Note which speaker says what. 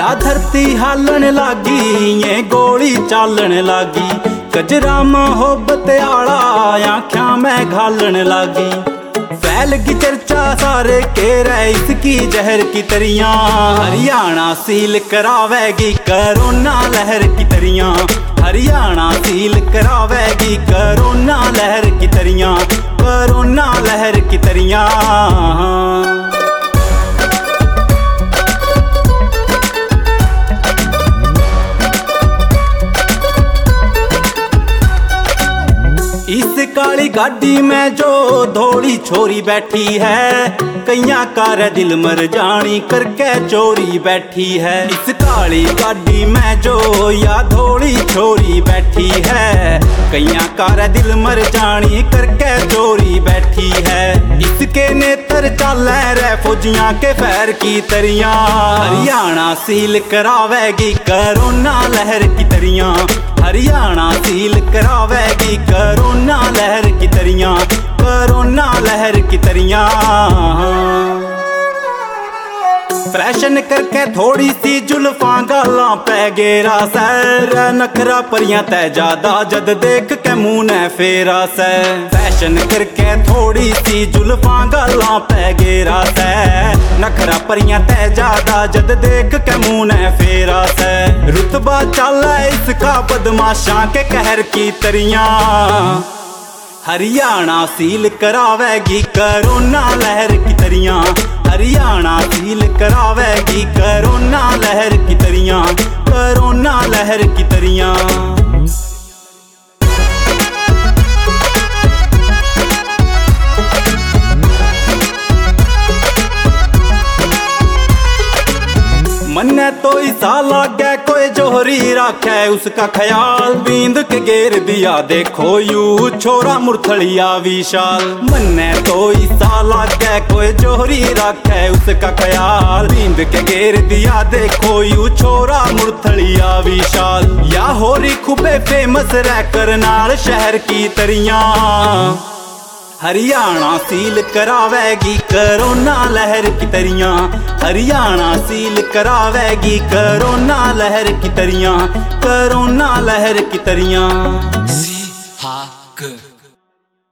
Speaker 1: या धरती हालन लागी ये गोली चालन लागी। कजरा मोहब्बत आला आँखा में घालन लागी। फैल की चर्चा सारे कह रहे इसकी जहर की तरियां। हरियाणा सील करावेगी कोरोना लहर की तरियां। हरियाणा सील करावेगी कोरोना लहर की तरियां। कोरोना लहर की तरियां। इस काली गाड़ी में जो धोड़ी छोरी बैठी है, कईयां कार दिल मर जानी करके चोरी बैठी है। इस काली गाड़ी में जो या धोड़ी छोरी बैठी है, कईयां कार दिल मर जानी करके चोरी बैठी है। इसके नेत्र चाले रे फौजियां के पैर की तरियां। हरियाणा सील करावेगी कोरोना लहर की तरियां। हरियाणा सील करावेगी कोरोना लहर की तरियां। कोरोना लहर की तरियां। फैशन करके थोड़ी सी जुल्फां गालां पै गेरा सैर। नखरा परियां तै ज्यादा जद देख के मुंह ने फेरा सै। फैशन करके थोड़ी सी जुल्फां गालां पै गेरा सै। नखरा परियां तै ज्यादा जद देख के मुंह ने फेरा सै। रुतबा चाला इसका बदमाशां के कहर की तरियां। हरियाणा सील करावेगी कोरोना लहर की तरियां। हरियाणा सील करावेगी कोरोना लहर की तरियां। कोरोना लहर की तरियां। मन्ने तो इसा लागे कोई जोहरी राखे उसका ख्याल। बींद के गेर दिया देखो यू छोरा मुरथलिया विशाल। मन्ने तो इसा लागे कोई जोहरी राखे उसका ख्याल। बींद के गेर दिया देखो यू छोरा मुरथलिया विशाल। या होरी खूबे फेमस रह करनाल शहर की तरियां। हरियाणा सील करावेगी कोरोना लहर की तरियां। हरियाणा सील करावेगी कोरोना लहर की तरियां। कोरोना लहर की तरियां।